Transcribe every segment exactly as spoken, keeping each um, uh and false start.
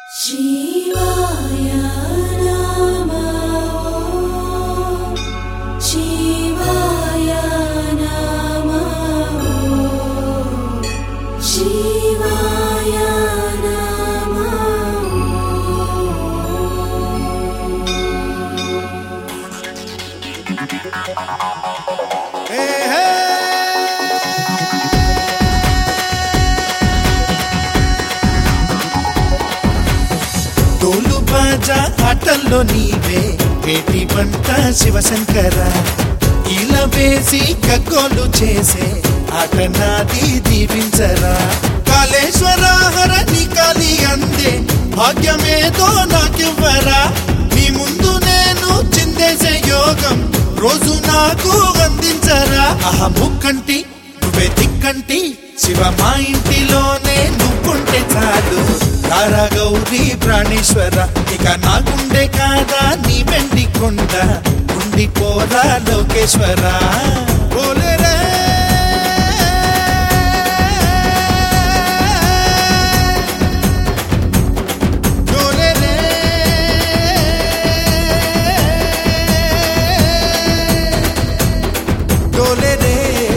శివాయ నమో శివాయ నమో శివాయ నమో హే హే తోలు బాజా ఆటల్లో నీవే వేటి వంట శివశంకర ఇలా వేసి గగ్గోలు చేసే ఆట నాది దీవించరా కాళేశ్వర హర నీ కాలి అందే భాగ్యమేదో నాకివ్వరా నీ ముందు నేను చిందేసే యోగం రోజు నాకు అందించరా ఆహా ముక్కంటి నువ్వే దిక్కంటి శివ మా ఇంటిలోనే నువ్వుంటే చాలు తారా గౌరీ ప్రాణేశ్వర ఇక నా గుండె కాదా నీ వెండి కొండ ఉండిపోరా లోకేశ్వర పోలేరే డోలేరే డోలేరే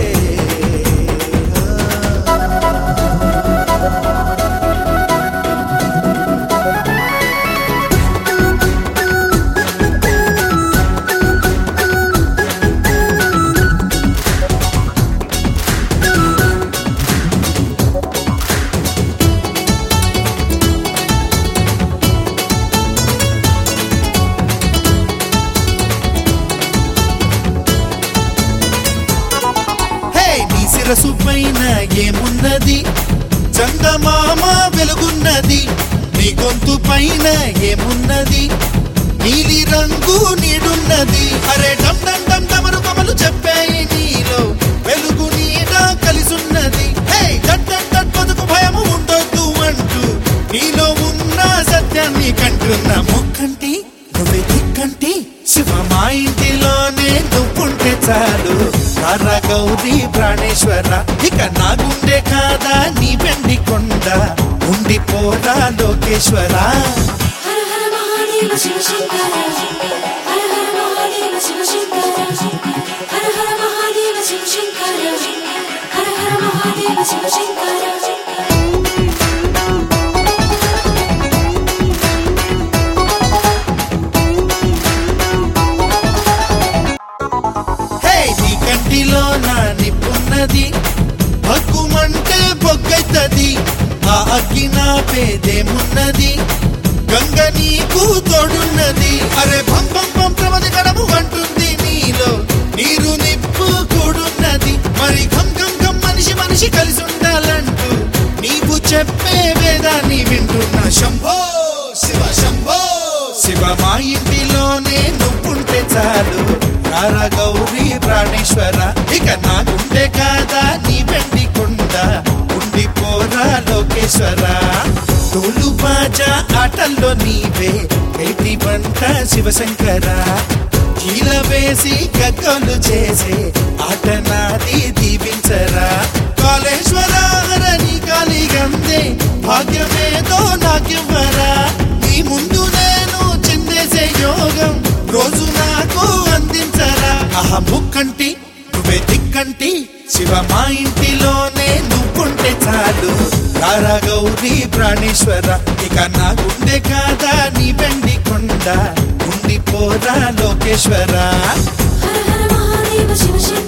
శిరసు పైన ఏమున్నది చందమామ వెలుగున్నది నీ గొంతు పైన ఏమున్నది నీలి రంగు నీడున్నది అరే డమ్ డమ్ డమ్ డమరు కమలు చెప్పాయి నీలో వెలుగు నీడ కలిసున్నది హే డట్ డట్ డట్ బతుకు భయము ఉండొద్దు అంటూ నీలో ఉన్న సత్యాన్ని కంటున్న ముక్కంటి నువ్వే దిక్కంటి శివ మా ఇంటిలోనే నువ్వుంటే చాలు తారా గౌరీ ప్రాణేశ్వర ఇక నా గుండె కాదా నీ వెండి కొండ ఉండిపోరా లోకేశ్వర హర హర మహాదేవ శివ శంకర హర హర మహాదేవ శివ శంకర హర హర మహాదేవ శివ శంకర హర హర మహాదేవ శివ శంకర కంటిలో నా నిప్పున్నది భగ్గుమంటే బొగ్గైతది ఆ అగ్గి నా పేదేమున్నది గంగ నీకు తోడున్నది అరే భం భం భం ప్రమది గడము అంటుంది నీలో నీరు నిప్పు కూడున్నది మరి ఘం ఘం ఘం మనిషి మనిషి కలిసి ఉండాలంటూ నీవు చెప్పే వేదాన్ని వింటున్నా శంభో శివ శంభో శివ మా ఇంటిలోనే నువ్వుంటే చాలు తారా గౌరీ ప్రాణేశ్వర ఇక నా గుండె కాదా నీ వెండి కొండ ఉండిపోరా లోకేశ్వర తోలు బాజా ఆటల్లో నీవే వేటి వంట శివశంకర కీల వేసి గగ్గోలు చేసే ఆట నాది దీవించరా కాళేశ్వర హర నీ కాలి గందే భాగ్యమేదో నాకివ్వరా నీ ముందు నేను చిందేసే యోగం రోజు నాకు అందించరా ఆహా ముక్కంటి నువ్వే దిక్కంటి శివ మా ఇంటిలోనే నువ్వుంటే చాలు తారా గౌరీ ప్రాణేశ్వర ఇక నా గుండె కాదా నీ వెండి కొండ ఉండిపోరా లోకేశ్వర హర హర మహాదేవ శివ శంకర